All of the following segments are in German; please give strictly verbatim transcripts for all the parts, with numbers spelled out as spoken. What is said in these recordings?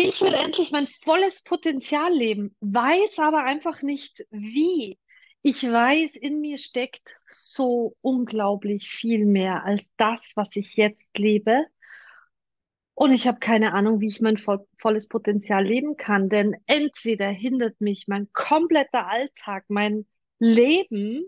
Ich will endlich mein volles Potenzial leben, weiß aber einfach nicht wie. Ich weiß, in mir steckt so unglaublich viel mehr als das, was ich jetzt lebe. Und ich habe keine Ahnung, wie ich mein vo volles Potenzial leben kann. Denn entweder hindert mich mein kompletter Alltag, mein Leben,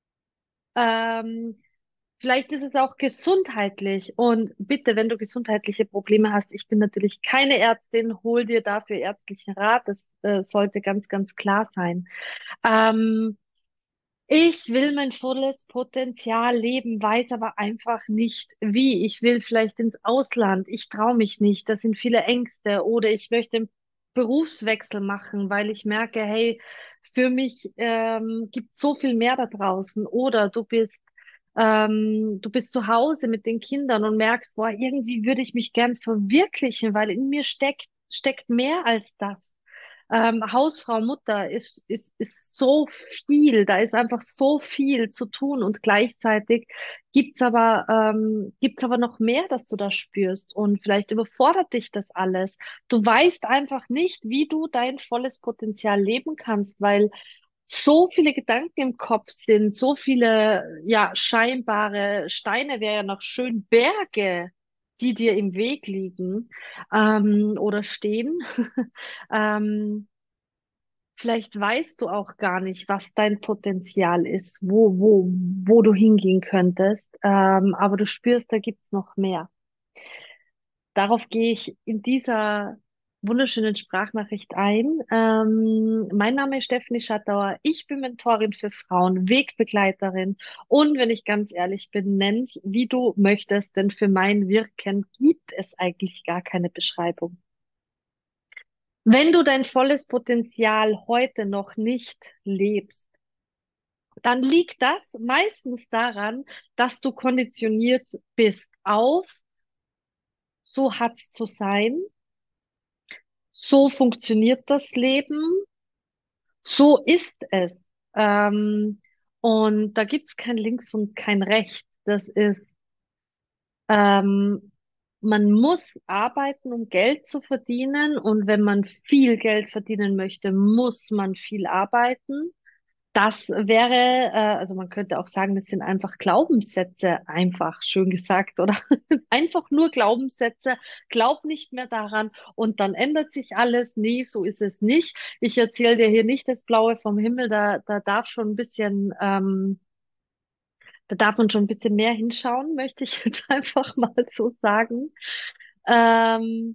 ähm, vielleicht ist es auch gesundheitlich. Und bitte, wenn du gesundheitliche Probleme hast, ich bin natürlich keine Ärztin, hol dir dafür ärztlichen Rat. Das äh, sollte ganz, ganz klar sein. Ähm, Ich will mein volles Potenzial leben, weiß aber einfach nicht wie. Ich will vielleicht ins Ausland. Ich traue mich nicht. Das sind viele Ängste. Oder ich möchte einen Berufswechsel machen, weil ich merke, hey, für mich ähm, gibt so viel mehr da draußen. Oder du bist ähm, du bist zu Hause mit den Kindern und merkst, boah, irgendwie würde ich mich gern verwirklichen, weil in mir steckt steckt mehr als das. Ähm, Hausfrau, Mutter ist, ist, ist so viel, da ist einfach so viel zu tun und gleichzeitig gibt's aber, ähm, gibt's aber noch mehr, das du da spürst und vielleicht überfordert dich das alles. Du weißt einfach nicht, wie du dein volles Potenzial leben kannst, weil so viele Gedanken im Kopf sind, so viele, ja, scheinbare Steine wäre ja noch schön Berge, die dir im Weg liegen, ähm, oder stehen. Ähm, Vielleicht weißt du auch gar nicht, was dein Potenzial ist, wo, wo, wo du hingehen könntest, ähm, aber du spürst, da gibt's noch mehr. Darauf gehe ich in dieser wunderschönen Sprachnachricht ein. Ähm, mein Name ist Stephanie Schattauer. Ich bin Mentorin für Frauen, Wegbegleiterin und wenn ich ganz ehrlich bin, nenn's, wie du möchtest, denn für mein Wirken gibt es eigentlich gar keine Beschreibung. Wenn du dein volles Potenzial heute noch nicht lebst, dann liegt das meistens daran, dass du konditioniert bist auf, so hat's zu sein, so funktioniert das Leben, so ist es. Ähm, und da gibt's kein Links und kein Rechts. Das ist, ähm, man muss arbeiten, um Geld zu verdienen. Und wenn man viel Geld verdienen möchte, muss man viel arbeiten. Das wäre, äh, also man könnte auch sagen, das sind einfach Glaubenssätze, einfach schön gesagt, oder einfach nur Glaubenssätze. Glaub nicht mehr daran und dann ändert sich alles. Nee, so ist es nicht. Ich erzähle dir hier nicht das Blaue vom Himmel, da, da darf schon ein bisschen, ähm, da darf man schon ein bisschen mehr hinschauen, möchte ich jetzt einfach mal so sagen. Ähm,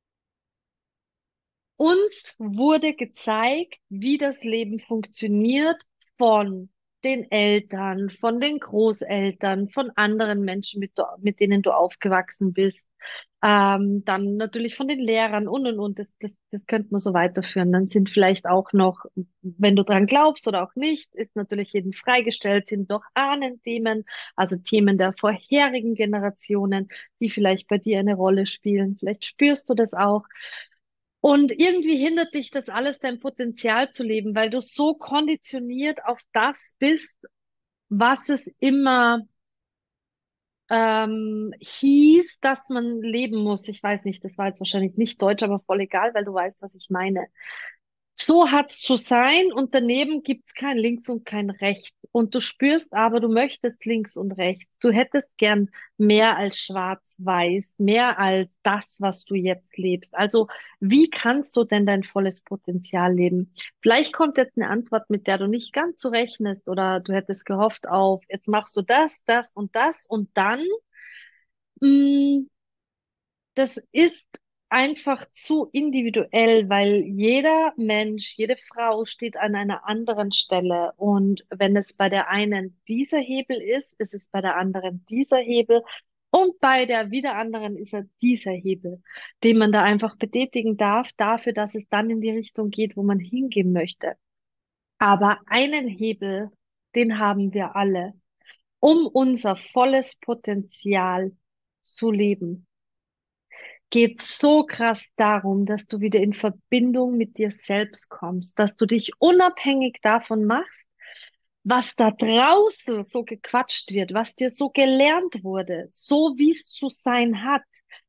Uns wurde gezeigt, wie das Leben funktioniert von den Eltern, von den Großeltern, von anderen Menschen, mit, du- mit denen du aufgewachsen bist. Ähm, dann natürlich von den Lehrern und und und. Das, das, das könnte man so weiterführen. Dann sind vielleicht auch noch, wenn du dran glaubst oder auch nicht, ist natürlich jedem freigestellt, sind noch Ahnenthemen, also Themen der vorherigen Generationen, die vielleicht bei dir eine Rolle spielen. Vielleicht spürst du das auch. Und irgendwie hindert dich das alles, dein Potenzial zu leben, weil du so konditioniert auf das bist, was es immer ähm, hieß, dass man leben muss. Ich weiß nicht, das war jetzt wahrscheinlich nicht deutsch, aber voll egal, weil du weißt, was ich meine. So hat's zu sein und daneben gibt's kein Links und kein Rechts. Und du spürst aber, du möchtest links und rechts. Du hättest gern mehr als schwarz-weiß, mehr als das, was du jetzt lebst. Also, wie kannst du denn dein volles Potenzial leben? Vielleicht kommt jetzt eine Antwort, mit der du nicht ganz so rechnest oder du hättest gehofft auf, jetzt machst du das, das und das und dann, mh, das ist einfach zu individuell, weil jeder Mensch, jede Frau steht an einer anderen Stelle. Und wenn es bei der einen dieser Hebel ist, ist es bei der anderen dieser Hebel. Und bei der wieder anderen ist er dieser Hebel, den man da einfach betätigen darf, dafür, dass es dann in die Richtung geht, wo man hingehen möchte. Aber einen Hebel, den haben wir alle, um unser volles Potenzial zu leben, geht so krass darum, dass du wieder in Verbindung mit dir selbst kommst, dass du dich unabhängig davon machst, was da draußen so gequatscht wird, was dir so gelernt wurde, so wie es zu sein hat.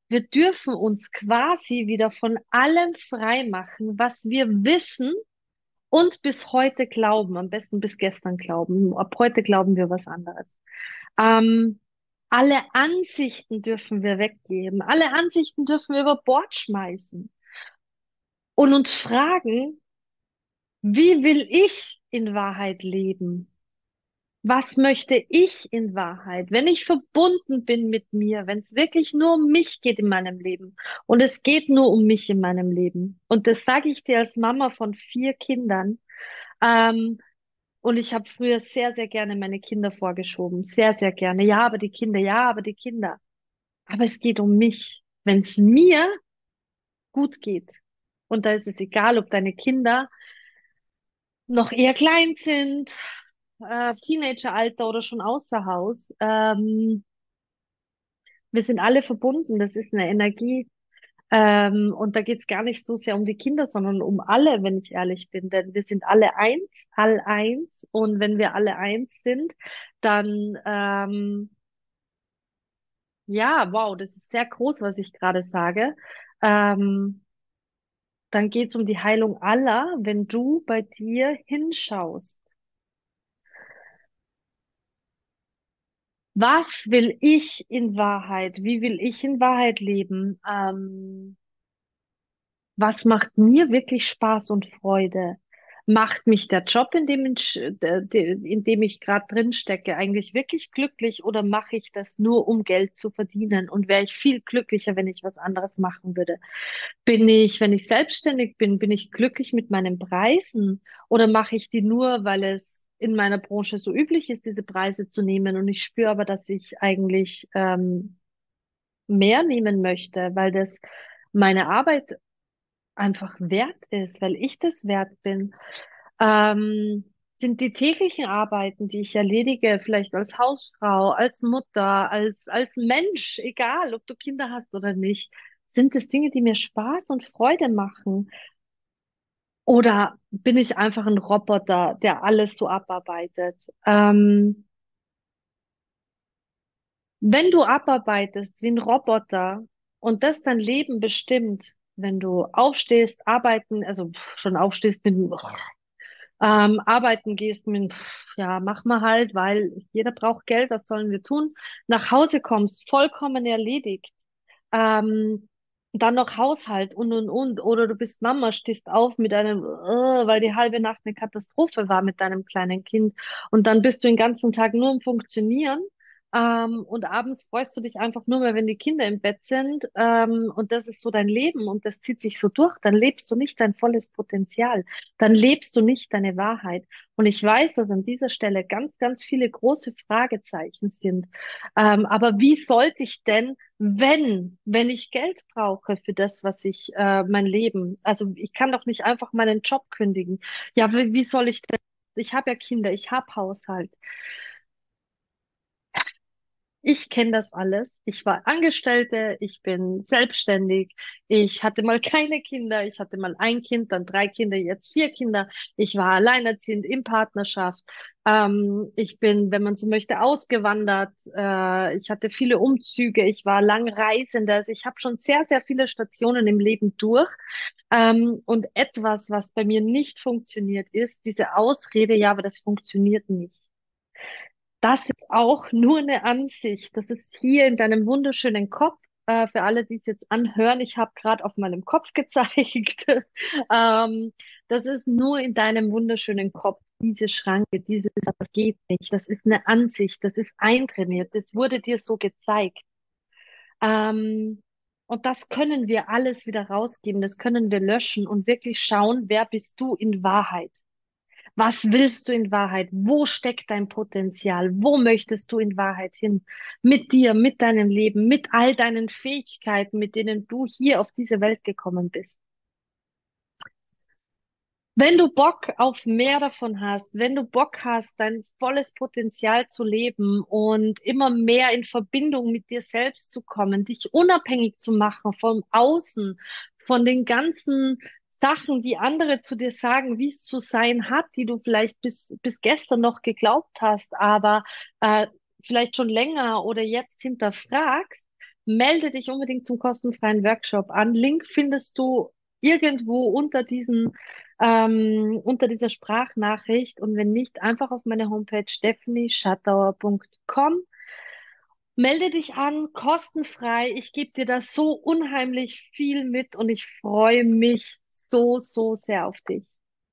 Wir dürfen uns quasi wieder von allem frei machen, was wir wissen und bis heute glauben, am besten bis gestern glauben. Ab heute glauben wir was anderes. Ähm, alle Ansichten dürfen wir weggeben. Alle Ansichten dürfen wir über Bord schmeißen und uns fragen, wie will ich in Wahrheit leben? Was möchte ich in Wahrheit? Wenn ich verbunden bin mit mir, wenn es wirklich nur um mich geht in meinem Leben und es geht nur um mich in meinem Leben. Und das sage ich dir als Mama von vier Kindern. Ähm, und ich habe früher sehr, sehr gerne meine Kinder vorgeschoben. Sehr, sehr gerne. Ja, aber die Kinder, ja, aber die Kinder. Aber es geht um mich. Wenn es mir gut geht, und da ist es egal, ob deine Kinder noch eher klein sind, äh, Teenageralter oder schon außer Haus, ähm, wir sind alle verbunden. Das ist eine Energie. Ähm, und da geht es gar nicht so sehr um die Kinder, sondern um alle, wenn ich ehrlich bin. Denn wir sind alle eins, all eins. Und wenn wir alle eins sind, dann, ähm, ja, wow, das ist sehr groß, was ich gerade sage. Ähm, dann geht es um die Heilung aller, wenn du bei dir hinschaust. Was will ich in Wahrheit? Wie will ich in Wahrheit leben? Ähm, Was macht mir wirklich Spaß und Freude? Macht mich der Job, in dem ich, äh, de- in dem ich gerade drin stecke, eigentlich wirklich glücklich oder mache ich das nur, um Geld zu verdienen? Und wäre ich viel glücklicher, wenn ich was anderes machen würde? Bin ich, wenn ich selbstständig bin, bin ich glücklich mit meinen Preisen oder mache ich die nur, weil es in meiner Branche so üblich ist, diese Preise zu nehmen und ich spüre aber, dass ich eigentlich ähm, mehr nehmen möchte, weil das meine Arbeit einfach wert ist, weil ich das wert bin, ähm, sind die täglichen Arbeiten, die ich erledige, vielleicht als Hausfrau, als Mutter, als, als Mensch, egal ob du Kinder hast oder nicht, sind es Dinge, die mir Spaß und Freude machen? Oder bin ich einfach ein Roboter, der alles so abarbeitet? Ähm, Wenn du abarbeitest wie ein Roboter und das dein Leben bestimmt, wenn du aufstehst, arbeiten, also pff, schon aufstehst mit, ähm, arbeiten gehst mit, pff, ja, mach mal halt, weil jeder braucht Geld, was sollen wir tun? Nach Hause kommst, vollkommen erledigt. Ähm, Dann noch Haushalt und und und. Oder du bist Mama, stehst auf mit einem, äh, weil die halbe Nacht eine Katastrophe war mit deinem kleinen Kind. Und dann bist du den ganzen Tag nur am Funktionieren. Ähm, und abends freust du dich einfach nur mehr, wenn die Kinder im Bett sind. Ähm, und das ist so dein Leben und das zieht sich so durch. Dann lebst du nicht dein volles Potenzial. Dann lebst du nicht deine Wahrheit. Und ich weiß, dass an dieser Stelle ganz, ganz viele große Fragezeichen sind. Ähm, aber wie sollte ich denn, wenn, wenn ich Geld brauche für das, was ich, äh, mein Leben, also ich kann doch nicht einfach meinen Job kündigen. Ja, wie, wie soll ich denn? Ich habe ja Kinder, ich habe Haushalt. Ich kenne das alles. Ich war Angestellte, ich bin selbstständig. Ich hatte mal keine Kinder. Ich hatte mal ein Kind, dann drei Kinder, jetzt vier Kinder. Ich war alleinerziehend in Partnerschaft. Ähm, ich bin, wenn man so möchte, ausgewandert. Äh, ich hatte viele Umzüge. Ich war lang Reisende. Also ich habe schon sehr, sehr viele Stationen im Leben durch. Ähm, und etwas, was bei mir nicht funktioniert, ist diese Ausrede, ja, aber das funktioniert nicht. Das ist auch nur eine Ansicht. Das ist hier in deinem wunderschönen Kopf. Äh, für alle, die es jetzt anhören, ich habe gerade auf meinem Kopf gezeigt. Ähm, Das ist nur in deinem wunderschönen Kopf. Diese Schranke, dieses, das geht nicht. Das ist eine Ansicht. Das ist eintrainiert. Das wurde dir so gezeigt. Ähm, und das können wir alles wieder rausgeben. Das können wir löschen und wirklich schauen, wer bist du in Wahrheit? Was willst du in Wahrheit? Wo steckt dein Potenzial? Wo möchtest du in Wahrheit hin? Mit dir, mit deinem Leben, mit all deinen Fähigkeiten, mit denen du hier auf diese Welt gekommen bist. Wenn du Bock auf mehr davon hast, wenn du Bock hast, dein volles Potenzial zu leben und immer mehr in Verbindung mit dir selbst zu kommen, dich unabhängig zu machen vom Außen, von den ganzen Sachen, die andere zu dir sagen, wie es zu sein hat, die du vielleicht bis, bis gestern noch geglaubt hast, aber äh, vielleicht schon länger oder jetzt hinterfragst, melde dich unbedingt zum kostenfreien Workshop an. Link findest du irgendwo unter diesen, ähm, unter dieser Sprachnachricht. Und wenn nicht, einfach auf meine Homepage stephanie schattauer punkt com. Melde dich an, kostenfrei. Ich gebe dir da so unheimlich viel mit und ich freue mich so, so sehr auf dich.